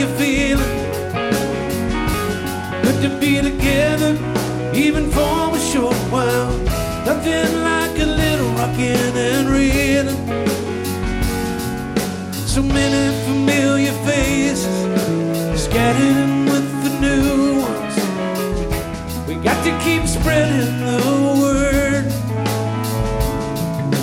you feeling? Good to be together, even for a short while. Nothing like a little rocking and reeling. So many for me.